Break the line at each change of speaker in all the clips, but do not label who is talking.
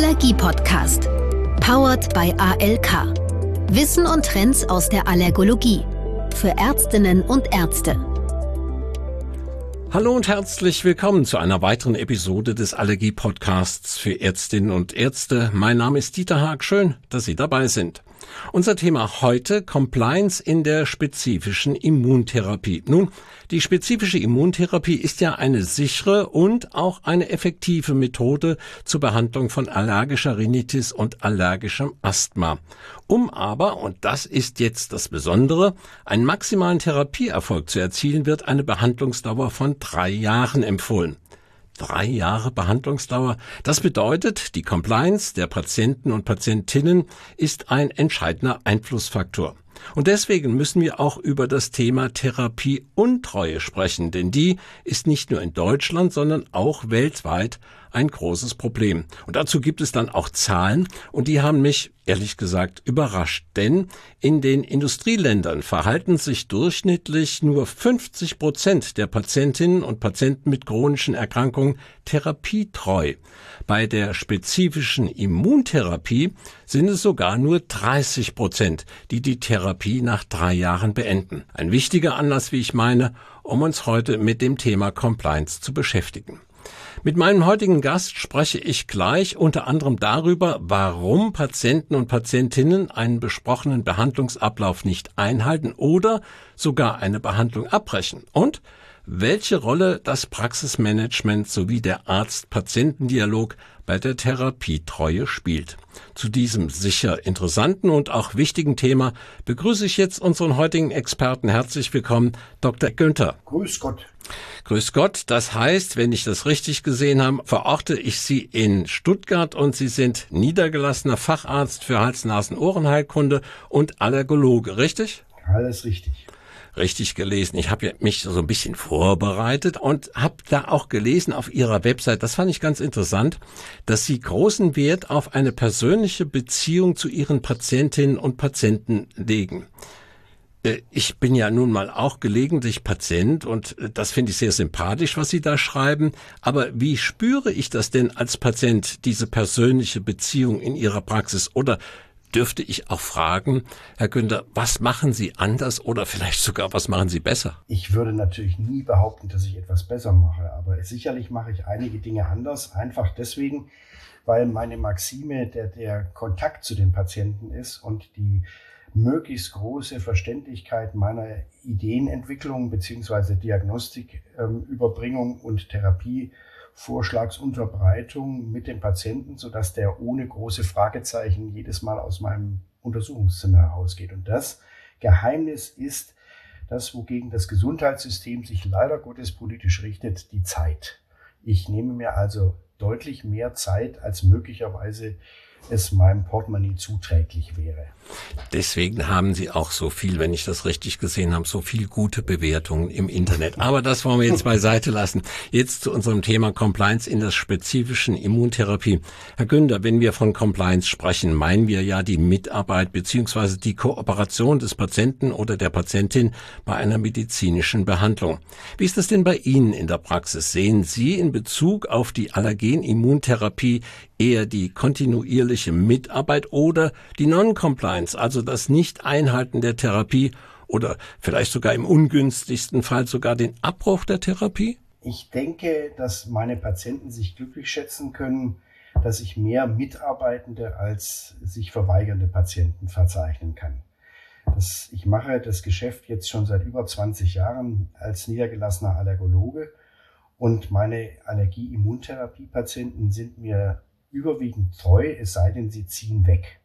Allergie-Podcast. Powered by ALK. Wissen und Trends aus der Allergologie. Für Ärztinnen und Ärzte.
Hallo und herzlich willkommen zu einer weiteren Episode des Allergie-Podcasts für Ärztinnen und Ärzte. Mein Name ist Dieter Haag. Schön, dass Sie dabei sind. Unser Thema heute: Compliance in der spezifischen Immuntherapie. Nun, die spezifische Immuntherapie ist ja eine sichere und auch eine effektive Methode zur Behandlung von allergischer Rhinitis und allergischem Asthma. Um aber, und das ist jetzt das Besondere, einen maximalen Therapieerfolg zu erzielen, wird eine Behandlungsdauer von 3 Jahren empfohlen. 3 Jahre Behandlungsdauer. Das bedeutet, die Compliance der Patienten und Patientinnen ist ein entscheidender Einflussfaktor. Und deswegen müssen wir auch über das Thema Therapieuntreue sprechen, denn die ist nicht nur in Deutschland, sondern auch weltweit ein großes Problem. Und dazu gibt es dann auch Zahlen, und die haben mich ehrlich gesagt überrascht, denn in den Industrieländern verhalten sich durchschnittlich nur 50% der Patientinnen und Patienten mit chronischen Erkrankungen therapietreu. Bei der spezifischen Immuntherapie sind es sogar nur 30%, die die Therapie nach 3 Jahren beenden. Ein wichtiger Anlass, wie ich meine, um uns heute mit dem Thema Compliance zu beschäftigen. Mit meinem heutigen Gast spreche ich gleich unter anderem darüber, warum Patienten und Patientinnen einen besprochenen Behandlungsablauf nicht einhalten oder sogar eine Behandlung abbrechen und welche Rolle das Praxismanagement sowie der Arzt-Patienten-Dialog bei der Therapietreue spielt. Zu diesem sicher interessanten und auch wichtigen Thema begrüße ich jetzt unseren heutigen Experten. Herzlich willkommen, Dr. Günther.
Grüß Gott.
Grüß Gott. Das heißt, wenn ich das richtig gesehen habe, verorte ich Sie in Stuttgart und Sie sind niedergelassener Facharzt für Hals-Nasen-Ohrenheilkunde und Allergologe, richtig?
Alles richtig.
Richtig gelesen. Ich habe mich so ein bisschen vorbereitet und habe da auch gelesen auf Ihrer Website, das fand ich ganz interessant, dass Sie großen Wert auf eine persönliche Beziehung zu Ihren Patientinnen und Patienten legen. Ich bin ja nun mal auch gelegentlich Patient und das finde ich sehr sympathisch, was Sie da schreiben. Aber wie spüre ich das denn als Patient, diese persönliche Beziehung in Ihrer Praxis? Oder dürfte ich auch fragen, Herr Günther, was machen Sie anders oder vielleicht sogar, was machen Sie besser?
Ich würde natürlich nie behaupten, dass ich etwas besser mache, aber sicherlich mache ich einige Dinge anders, einfach deswegen, weil meine Maxime der Kontakt zu den Patienten ist und die möglichst große Verständlichkeit meiner Ideenentwicklung bzw. Diagnostiküberbringung und Therapievorschlagsunterbreitung mit dem Patienten, sodass der ohne große Fragezeichen jedes Mal aus meinem Untersuchungszimmer herausgeht. Und das Geheimnis ist das, wogegen das Gesundheitssystem sich leider Gottes politisch richtet, die Zeit. Ich nehme mir also deutlich mehr Zeit, als möglicherweise es meinem Portemonnaie zuträglich wäre.
Deswegen haben Sie auch so viel, wenn ich das richtig gesehen habe, so viel gute Bewertungen im Internet. Aber das wollen wir jetzt beiseite lassen. Jetzt zu unserem Thema Compliance in der spezifischen Immuntherapie. Herr Günther, wenn wir von Compliance sprechen, meinen wir ja die Mitarbeit bzw. die Kooperation des Patienten oder der Patientin bei einer medizinischen Behandlung. Wie ist das denn bei Ihnen in der Praxis? Sehen Sie in Bezug auf die Allergenimmuntherapie eher die kontinuierliche Mitarbeit oder die Non-Compliance, also das Nicht-Einhalten der Therapie oder vielleicht sogar im ungünstigsten Fall sogar den Abbruch der Therapie?
Ich denke, dass meine Patienten sich glücklich schätzen können, dass ich mehr Mitarbeitende als sich verweigernde Patienten verzeichnen kann. Ich mache das Geschäft jetzt schon seit über 20 Jahren als niedergelassener Allergologe und meine Allergie-Immuntherapie-Patienten sind mir überwiegend treu, es sei denn, sie ziehen weg.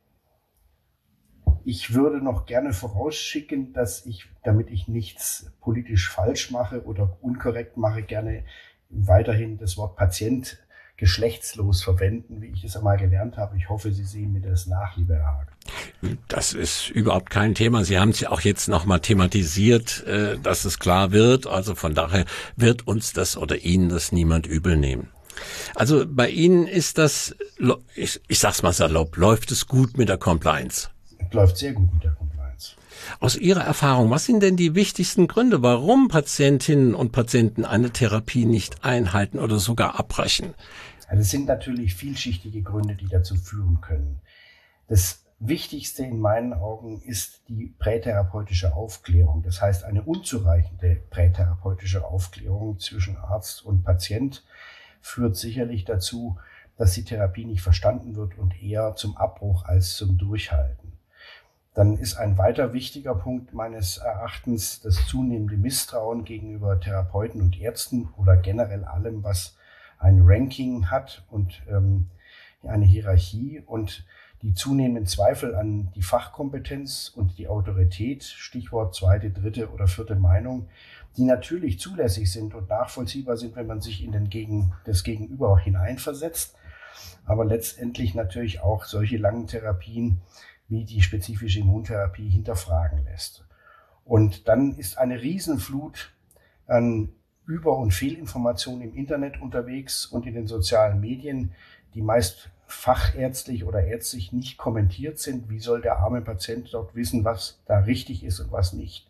Ich würde noch gerne vorausschicken, dass ich, damit ich nichts politisch falsch mache oder unkorrekt mache, gerne weiterhin das Wort Patient geschlechtslos verwenden, wie ich es einmal gelernt habe. Ich hoffe, Sie sehen mir das nach, lieber Herr Haag.
Das ist überhaupt kein Thema. Sie haben es ja auch jetzt nochmal thematisiert, dass es klar wird. Also von daher wird uns das oder Ihnen das niemand übel nehmen. Also bei Ihnen ist das, ich sag's mal salopp, läuft es gut mit der Compliance?
Läuft sehr gut mit der Compliance.
Aus Ihrer Erfahrung, was sind denn die wichtigsten Gründe, warum Patientinnen und Patienten eine Therapie nicht einhalten oder sogar abbrechen?
Also es sind natürlich vielschichtige Gründe, die dazu führen können. Das Wichtigste in meinen Augen ist die prätherapeutische Aufklärung. Das heißt, eine unzureichende prätherapeutische Aufklärung zwischen Arzt und Patient führt sicherlich dazu, dass die Therapie nicht verstanden wird und eher zum Abbruch als zum Durchhalten. Dann ist ein weiter wichtiger Punkt meines Erachtens das zunehmende Misstrauen gegenüber Therapeuten und Ärzten oder generell allem, was ein Ranking hat und eine Hierarchie und die zunehmenden Zweifel an die Fachkompetenz und die Autorität, Stichwort zweite, dritte oder vierte Meinung, die natürlich zulässig sind und nachvollziehbar sind, wenn man sich in das Gegenüber hineinversetzt, aber letztendlich natürlich auch solche langen Therapien wie die spezifische Immuntherapie hinterfragen lässt. Und dann ist eine Riesenflut an Über- und Fehlinformationen im Internet unterwegs und in den sozialen Medien, die meist fachärztlich oder ärztlich nicht kommentiert sind. Wie soll der arme Patient dort wissen, was da richtig ist und was nicht?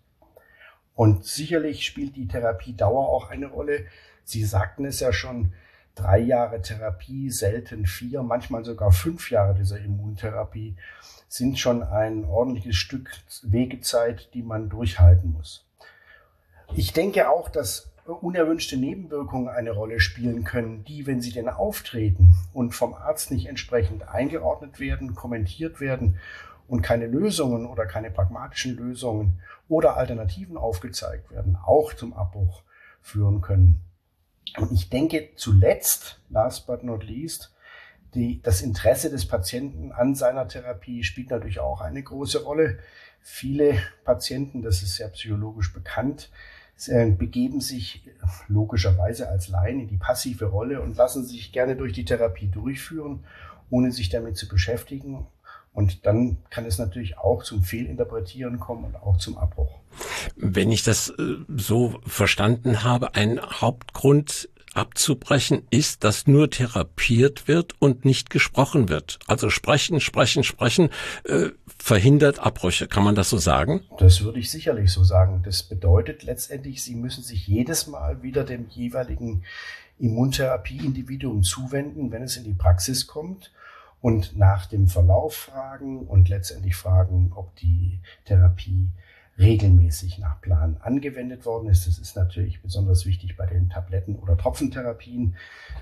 Und sicherlich spielt die Therapiedauer auch eine Rolle. Sie sagten es ja schon, 3 Jahre Therapie, selten 4, manchmal sogar 5 Jahre dieser Immuntherapie sind schon ein ordentliches Stück Wegezeit, die man durchhalten muss. Ich denke auch, dass unerwünschte Nebenwirkungen eine Rolle spielen können, die, wenn sie denn auftreten und vom Arzt nicht entsprechend eingeordnet werden, kommentiert werden und keine Lösungen oder keine pragmatischen Lösungen oder Alternativen aufgezeigt werden, auch zum Abbruch führen können. Und ich denke zuletzt, last but not least, das Interesse des Patienten an seiner Therapie spielt natürlich auch eine große Rolle. Viele Patienten, das ist ja psychologisch bekannt, begeben sich logischerweise als Laien in die passive Rolle und lassen sich gerne durch die Therapie durchführen, ohne sich damit zu beschäftigen. Und dann kann es natürlich auch zum Fehlinterpretieren kommen und auch zum Abbruch.
Wenn ich das so verstanden habe, ein Hauptgrund abzubrechen ist, dass nur therapiert wird und nicht gesprochen wird. Also sprechen verhindert Abbrüche. Kann man das so sagen?
Das würde ich sicherlich so sagen. Das bedeutet letztendlich, Sie müssen sich jedes Mal wieder dem jeweiligen Immuntherapie-Individuum zuwenden, wenn es in die Praxis kommt und nach dem Verlauf fragen und letztendlich fragen, ob die Therapie regelmäßig nach Plan angewendet worden ist. Das ist natürlich besonders wichtig bei den Tabletten- oder Tropfentherapien.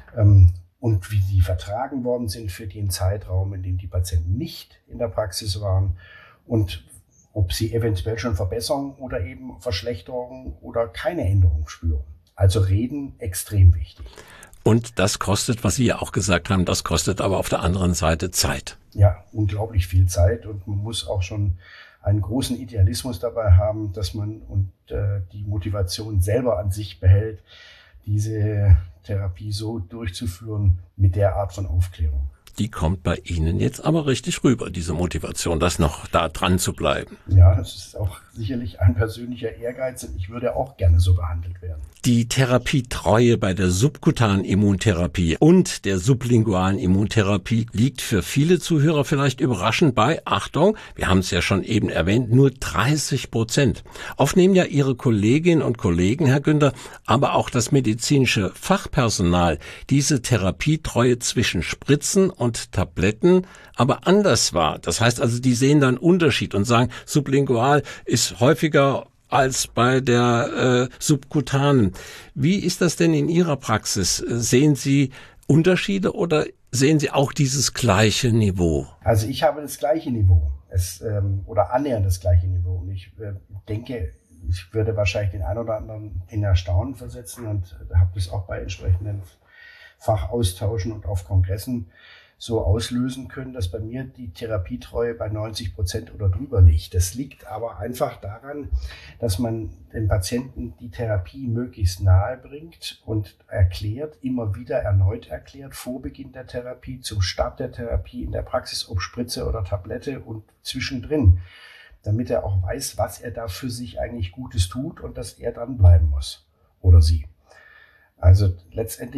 Und wie sie vertragen worden sind für den Zeitraum, in dem die Patienten nicht in der Praxis waren und ob sie eventuell schon Verbesserungen oder eben Verschlechterungen oder keine Änderung spüren. Also reden extrem wichtig.
Und das kostet, was Sie ja auch gesagt haben, das kostet aber auf der anderen Seite Zeit.
Ja, unglaublich viel Zeit und man muss auch schon einen großen Idealismus dabei haben, dass man die Motivation selber an sich behält, diese Therapie so durchzuführen mit der Art von Aufklärung.
Die kommt bei Ihnen jetzt aber richtig rüber, diese Motivation, das noch da dran zu bleiben.
Ja, das ist auch sicherlich ein persönlicher Ehrgeiz und ich würde auch gerne so behandelt werden.
Die Therapietreue bei der subkutanen Immuntherapie und der sublingualen Immuntherapie liegt für viele Zuhörer vielleicht überraschend bei, Achtung, wir haben es ja schon eben erwähnt, nur 30%. Oft nehmen ja Ihre Kolleginnen und Kollegen, Herr Günther, aber auch das medizinische Fachpersonal diese Therapietreue zwischen Spritzen und Tabletten aber anders wahr. Das heißt also, die sehen dann Unterschied und sagen, sublingual ist häufiger als bei der subkutanen. Wie ist das denn in Ihrer Praxis? Sehen Sie Unterschiede oder sehen Sie auch dieses gleiche Niveau?
Also ich habe das gleiche Niveau oder annähernd das gleiche Niveau. Und ich denke, ich würde wahrscheinlich den einen oder anderen in Erstaunen versetzen und habe das auch bei entsprechenden Fachaustauschen und auf Kongressen so auslösen können, dass bei mir die Therapietreue bei 90% oder drüber liegt. Das liegt aber einfach daran, dass man den Patienten die Therapie möglichst nahe bringt und erklärt, immer wieder erneut erklärt, vor Beginn der Therapie, zum Start der Therapie in der Praxis, ob Spritze oder Tablette und zwischendrin, damit er auch weiß, was er da für sich eigentlich Gutes tut und dass er dran bleiben muss oder sie. Also letztendlich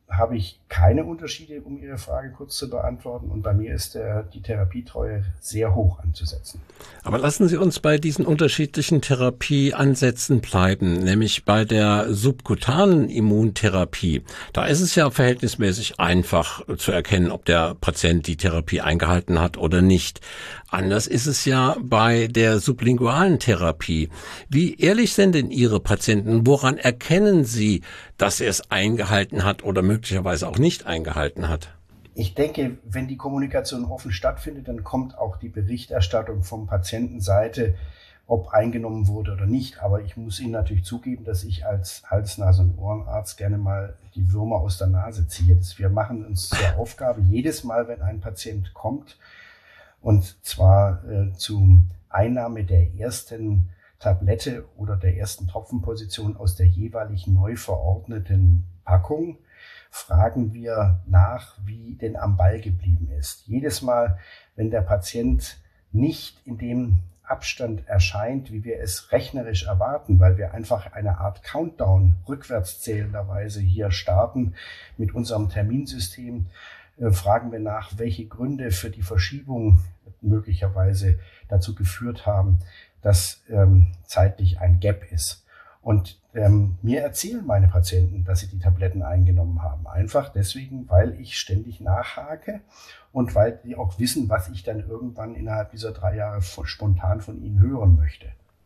habe ich keine Unterschiede, um Ihre Frage kurz zu beantworten. Und bei mir ist die Therapietreue sehr hoch anzusetzen.
Aber lassen Sie uns bei diesen unterschiedlichen Therapieansätzen bleiben, nämlich bei der subkutanen Immuntherapie. Da ist es ja verhältnismäßig einfach zu erkennen, ob der Patient die Therapie eingehalten hat oder nicht. Anders ist es ja bei der sublingualen Therapie. Wie ehrlich sind denn Ihre Patienten? Woran erkennen Sie, dass er es eingehalten hat oder möglicherweise auch nicht eingehalten hat?
Ich denke, wenn die Kommunikation offen stattfindet, dann kommt auch die Berichterstattung vom Patientenseite, ob eingenommen wurde oder nicht. Aber ich muss Ihnen natürlich zugeben, dass ich als Hals-, Nase- und Ohrenarzt gerne mal die Würmer aus der Nase ziehe. Wir machen uns zur Aufgabe, jedes Mal, wenn ein Patient kommt, und zwar zur Einnahme der ersten Tablette oder der ersten Tropfenposition aus der jeweilig neu verordneten Packung, fragen wir nach, wie denn am Ball geblieben ist. Jedes Mal, wenn der Patient nicht in dem Abstand erscheint, wie wir es rechnerisch erwarten, weil wir einfach eine Art Countdown rückwärts zählenderweise hier starten mit unserem Terminsystem, fragen wir nach, welche Gründe für die Verschiebung möglicherweise dazu geführt haben, dass zeitlich ein Gap ist. Und mir erzählen meine Patienten, dass sie die Tabletten eingenommen haben. Einfach deswegen, weil ich ständig nachhake und weil die auch wissen, was ich dann irgendwann innerhalb dieser 3 Jahre spontan von ihnen hören möchte.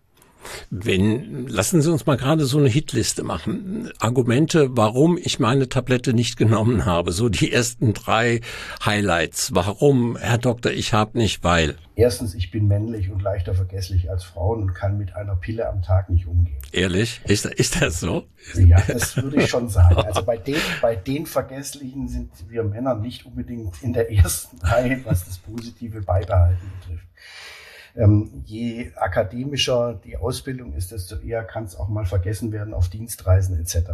Lassen Sie uns mal gerade so eine Hitliste machen. Argumente, warum ich meine Tablette nicht genommen habe. So die ersten 3 Highlights. Warum, Herr Doktor, ich habe nicht, weil.
Erstens, ich bin männlich und leichter vergesslich als Frauen und kann mit einer Pille am Tag nicht umgehen.
Ehrlich? Ist das so?
Ja, das würde ich schon sagen. Also bei den Vergesslichen sind wir Männer nicht unbedingt in der ersten Reihe, was das positive Beibehalten betrifft. Je akademischer die Ausbildung ist, desto eher kann es auch mal vergessen werden auf Dienstreisen etc.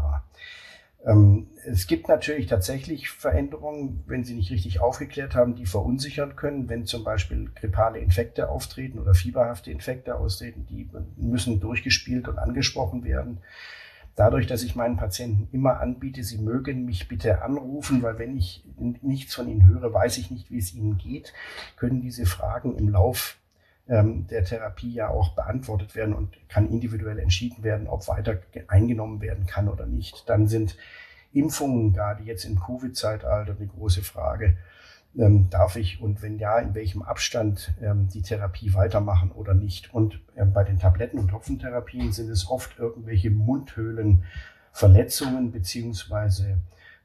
Es gibt natürlich tatsächlich Veränderungen, wenn Sie nicht richtig aufgeklärt haben, die verunsichern können. Wenn zum Beispiel grippale Infekte auftreten oder fieberhafte Infekte austreten, die müssen durchgespielt und angesprochen werden. Dadurch, dass ich meinen Patienten immer anbiete, sie mögen mich bitte anrufen, weil wenn ich nichts von ihnen höre, weiß ich nicht, wie es ihnen geht, können diese Fragen im Lauf der Therapie ja auch beantwortet werden und kann individuell entschieden werden, ob weiter eingenommen werden kann oder nicht. Dann sind Impfungen, gerade jetzt im Covid-Zeitalter, eine große Frage. Darf ich und wenn ja, in welchem Abstand die Therapie weitermachen oder nicht? Und bei den Tabletten- und Tropfentherapien sind es oft irgendwelche Mundhöhlenverletzungen beziehungsweise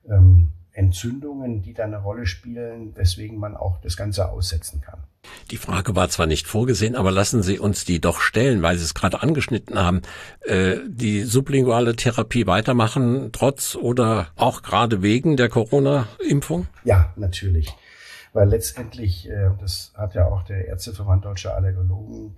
Entzündungen, die da eine Rolle spielen, weswegen man auch das Ganze aussetzen kann.
Die Frage war zwar nicht vorgesehen, aber lassen Sie uns die doch stellen, weil Sie es gerade angeschnitten haben. Die sublinguale Therapie weitermachen, trotz oder auch gerade wegen der Corona-Impfung?
Ja, natürlich. Weil letztendlich, das hat ja auch der Ärzteverband Deutscher Allergologen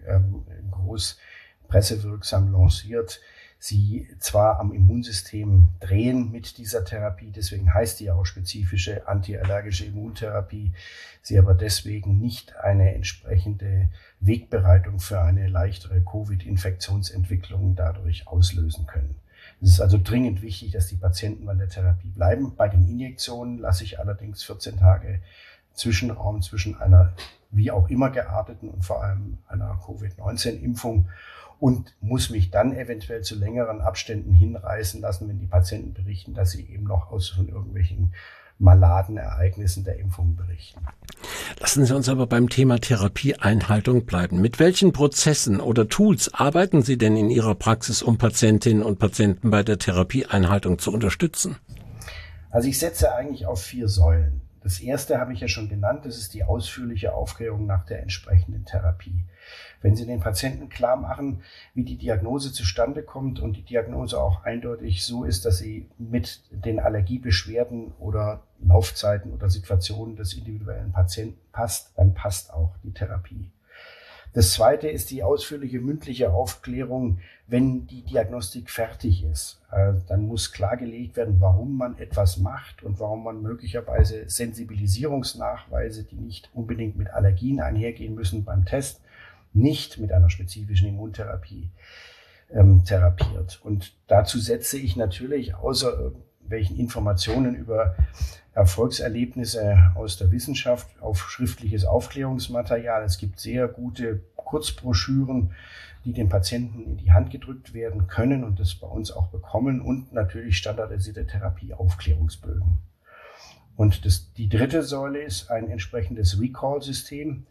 groß pressewirksam lanciert, sie zwar am Immunsystem drehen mit dieser Therapie, deswegen heißt die auch spezifische antiallergische Immuntherapie, sie aber deswegen nicht eine entsprechende Wegbereitung für eine leichtere Covid-Infektionsentwicklung dadurch auslösen können. Es ist also dringend wichtig, dass die Patienten an der Therapie bleiben. Bei den Injektionen lasse ich allerdings 14 Tage Zwischenraum zwischen einer wie auch immer gearteten und vor allem einer Covid-19-Impfung und muss mich dann eventuell zu längeren Abständen hinreißen lassen, wenn die Patienten berichten, dass sie eben noch von irgendwelchen maladen Ereignissen der Impfung berichten.
Lassen Sie uns aber beim Thema Therapieeinhaltung bleiben. Mit welchen Prozessen oder Tools arbeiten Sie denn in Ihrer Praxis, um Patientinnen und Patienten bei der Therapieeinhaltung zu unterstützen?
Also ich setze eigentlich auf 4 Säulen. Das erste habe ich ja schon genannt, das ist die ausführliche Aufklärung nach der entsprechenden Therapie. Wenn Sie den Patienten klar machen, wie die Diagnose zustande kommt und die Diagnose auch eindeutig so ist, dass sie mit den Allergiebeschwerden oder Laufzeiten oder Situationen des individuellen Patienten passt, dann passt auch die Therapie. Das zweite ist die ausführliche mündliche Aufklärung, wenn die Diagnostik fertig ist. Dann muss klargelegt werden, warum man etwas macht und warum man möglicherweise Sensibilisierungsnachweise, die nicht unbedingt mit Allergien einhergehen müssen beim Test, nicht mit einer spezifischen Immuntherapie therapiert. Und dazu setze ich natürlich außer irgendwelchen Informationen über Erfolgserlebnisse aus der Wissenschaft auf schriftliches Aufklärungsmaterial. Es gibt sehr gute Kurzbroschüren, die den Patienten in die Hand gedrückt werden können und das bei uns auch bekommen, und natürlich standardisierte Therapieaufklärungsbögen. Und die dritte Säule ist ein entsprechendes Recall-System.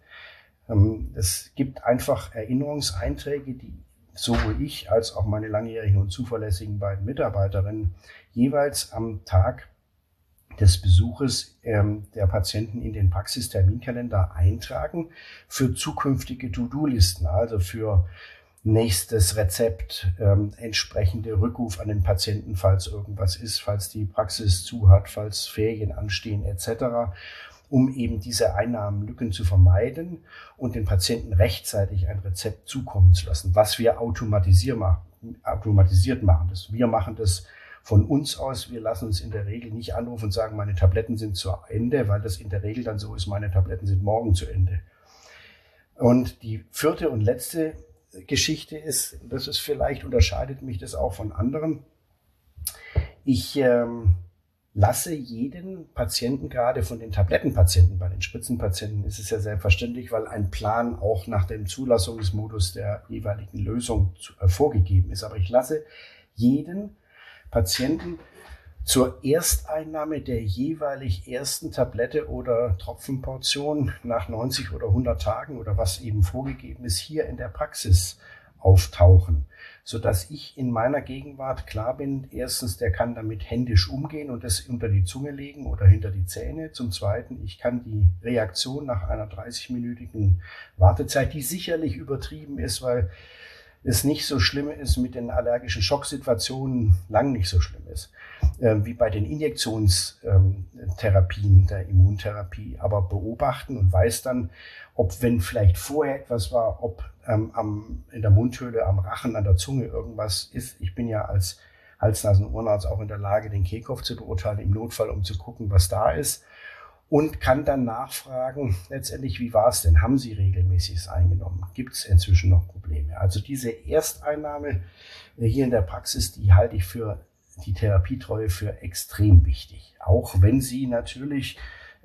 Es gibt einfach Erinnerungseinträge, die sowohl ich als auch meine langjährigen und zuverlässigen beiden Mitarbeiterinnen jeweils am Tag des Besuches der Patienten in den Praxisterminkalender eintragen für zukünftige To-Do-Listen, also für nächstes Rezept, entsprechende Rückruf an den Patienten, falls irgendwas ist, falls die Praxis zu hat, falls Ferien anstehen etc., um eben diese Einnahmenlücken zu vermeiden und den Patienten rechtzeitig ein Rezept zukommen zu lassen, was wir automatisiert machen. Wir machen das von uns aus. Wir lassen uns in der Regel nicht anrufen und sagen, meine Tabletten sind zu Ende, weil das in der Regel dann so ist, meine Tabletten sind morgen zu Ende. Und die vierte und letzte Geschichte ist, das ist vielleicht, unterscheidet mich das auch von anderen. Ich lasse jeden Patienten, gerade von den Tablettenpatienten, bei den Spritzenpatienten ist es ja selbstverständlich, weil ein Plan auch nach dem Zulassungsmodus der jeweiligen Lösung vorgegeben ist. Aber ich lasse jeden Patienten zur Ersteinnahme der jeweilig ersten Tablette oder Tropfenportion nach 90 oder 100 Tagen oder was eben vorgegeben ist, hier in der Praxis auftauchen, sodass ich in meiner Gegenwart klar bin, erstens, der kann damit händisch umgehen und das unter die Zunge legen oder hinter die Zähne. Zum Zweiten, ich kann die Reaktion nach einer 30-minütigen Wartezeit, die sicherlich übertrieben ist, weil es nicht so schlimm ist mit den allergischen Schocksituationen, lang nicht so schlimm ist, wie bei den Injektionstherapien der Immuntherapie, aber beobachten und weiß dann, ob, wenn vielleicht vorher etwas war, ob in der Mundhöhle, am Rachen, an der Zunge irgendwas ist. Ich bin ja als Hals-Nasen- und Ohrenarzt auch in der Lage, den Kehlkopf zu beurteilen, im Notfall, um zu gucken, was da ist. Und kann dann nachfragen, letztendlich, wie war es denn? Haben Sie regelmäßig es eingenommen? Gibt es inzwischen noch Probleme? Also diese Ersteinnahme hier in der Praxis, die halte ich für die Therapietreue für extrem wichtig. Auch wenn sie natürlich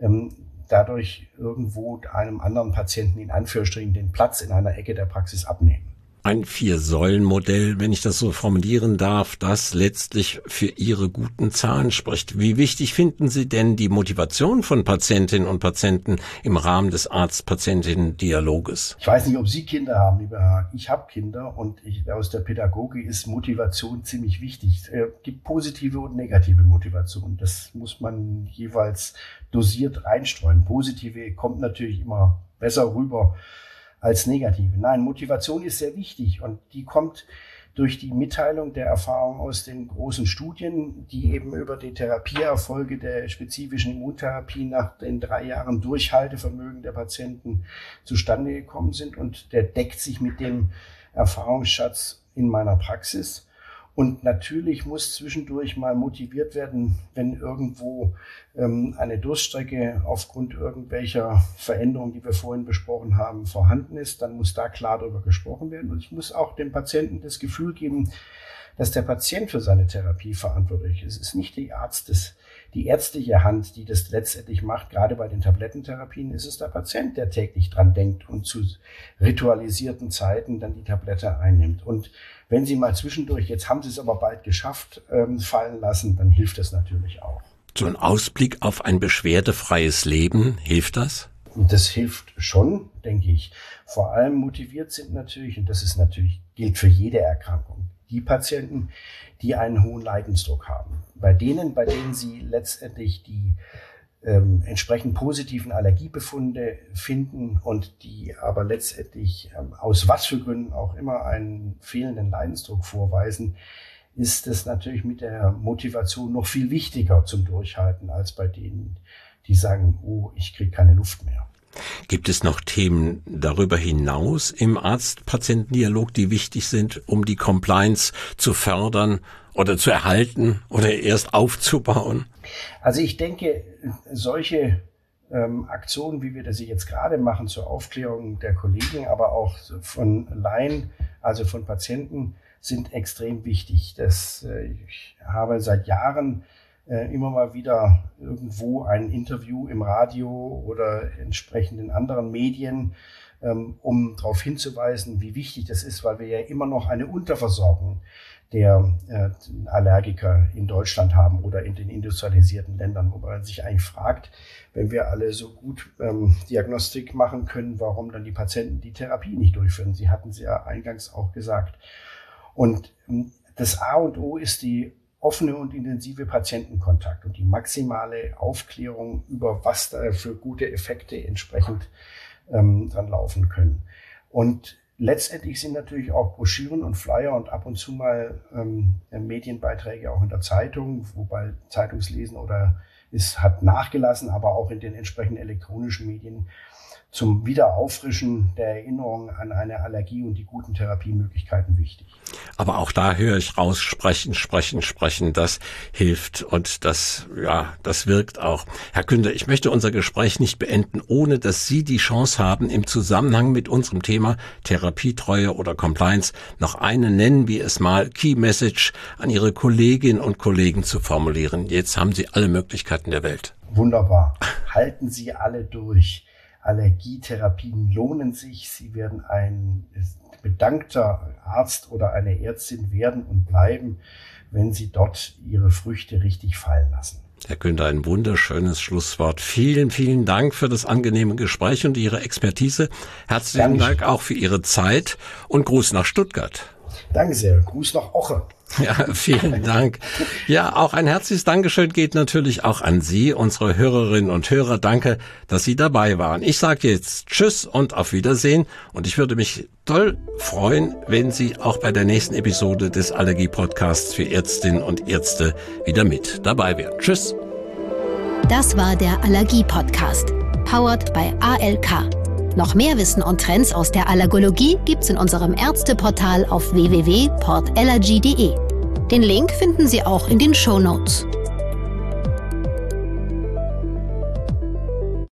dadurch irgendwo einem anderen Patienten in Anführungsstrichen den Platz in einer Ecke der Praxis abnehmen.
Ein Vier-Säulen-Modell, wenn ich das so formulieren darf, das letztlich für Ihre guten Zahlen spricht. Wie wichtig finden Sie denn die Motivation von Patientinnen und Patienten im Rahmen des Arzt-Patientinnen-Dialoges?
Ich weiß nicht, ob Sie Kinder haben, lieber Herr. Ich habe Kinder und aus der Pädagogik ist Motivation ziemlich wichtig. Es gibt positive und negative Motivation. Das muss man jeweils dosiert reinstreuen. Positive kommt natürlich immer besser rüber als negative. Nein, Motivation ist sehr wichtig und die kommt durch die Mitteilung der Erfahrung aus den großen Studien, die eben über die Therapieerfolge der spezifischen Immuntherapie nach den 3 Jahren Durchhaltevermögen der Patienten zustande gekommen sind, und der deckt sich mit dem Erfahrungsschatz in meiner Praxis. Und natürlich muss zwischendurch mal motiviert werden, wenn irgendwo eine Durststrecke aufgrund irgendwelcher Veränderungen, die wir vorhin besprochen haben, vorhanden ist. Dann muss da klar darüber gesprochen werden. Und ich muss auch dem Patienten das Gefühl geben, dass der Patient für seine Therapie verantwortlich ist. Es ist nicht die ärztliche Hand, die das letztendlich macht. Gerade bei den Tablettentherapien ist es der Patient, der täglich dran denkt und zu ritualisierten Zeiten dann die Tablette einnimmt. Und wenn Sie mal zwischendurch, jetzt haben Sie es aber bald geschafft, fallen lassen, dann hilft das natürlich auch.
So ein Ausblick auf ein beschwerdefreies Leben, hilft das?
Und das hilft schon, denke ich. Vor allem motiviert sind natürlich, und das ist natürlich, gilt für jede Erkrankung, die Patienten, die einen hohen Leidensdruck haben. Bei denen Sie letztendlich die entsprechend positiven Allergiebefunde finden und die aber letztendlich aus was für Gründen auch immer einen fehlenden Leidensdruck vorweisen, ist es natürlich mit der Motivation noch viel wichtiger zum Durchhalten als bei denen, die sagen, oh, ich kriege keine Luft mehr.
Gibt es noch Themen darüber hinaus im Arzt-Patienten-Dialog, die wichtig sind, um die Compliance zu fördern oder zu erhalten oder erst aufzubauen?
Also ich denke, solche Aktionen, wie wir das jetzt gerade machen zur Aufklärung der Kollegen, aber auch von Laien, also von Patienten, sind extrem wichtig. Ich habe seit Jahren immer mal wieder irgendwo ein Interview im Radio oder entsprechend in anderen Medien, um darauf hinzuweisen, wie wichtig das ist, weil wir ja immer noch eine Unterversorgung der Allergiker in Deutschland haben oder in den industrialisierten Ländern, wo man sich eigentlich fragt, wenn wir alle so gut Diagnostik machen können, warum dann die Patienten die Therapie nicht durchführen. Sie hatten es ja eingangs auch gesagt. Und das A und O ist die offene und intensive Patientenkontakt und die maximale Aufklärung über was da für gute Effekte entsprechend dran laufen können. Und letztendlich sind natürlich auch Broschüren und Flyer und ab und zu mal Medienbeiträge auch in der Zeitung, wobei Zeitungslesen hat nachgelassen, aber auch in den entsprechenden elektronischen Medien zum Wiederauffrischen der Erinnerung an eine Allergie und die guten Therapiemöglichkeiten wichtig.
Aber auch da höre ich raus, sprechen, das hilft und das wirkt auch. Herr Künder, ich möchte unser Gespräch nicht beenden, ohne dass Sie die Chance haben, im Zusammenhang mit unserem Thema Therapietreue oder Compliance noch eine, nennen wir es mal, Key Message an Ihre Kolleginnen und Kollegen zu formulieren. Jetzt haben Sie alle Möglichkeiten der Welt.
Wunderbar. Halten Sie alle durch. Allergietherapien lohnen sich. Sie werden ein bedankter Arzt oder eine Ärztin werden und bleiben, wenn Sie dort Ihre Früchte richtig fallen lassen.
Herr Künder, ein wunderschönes Schlusswort. Vielen, vielen Dank für das angenehme Gespräch und Ihre Expertise. Herzlichen Dank auch für Ihre Zeit und Gruß nach Stuttgart.
Danke sehr. Gruß nach Oche.
Ja, vielen Dank. Ja, auch ein herzliches Dankeschön geht natürlich auch an Sie, unsere Hörerinnen und Hörer. Danke, dass Sie dabei waren. Ich sage jetzt Tschüss und auf Wiedersehen. Und ich würde mich toll freuen, wenn Sie auch bei der nächsten Episode des Allergie-Podcasts für Ärztinnen und Ärzte wieder mit dabei wären. Tschüss.
Das war der Allergie-Podcast, powered by ALK. Noch mehr Wissen und Trends aus der Allergologie gibt's in unserem Ärzteportal auf www.portallergy.de. Den Link finden Sie auch in den Shownotes.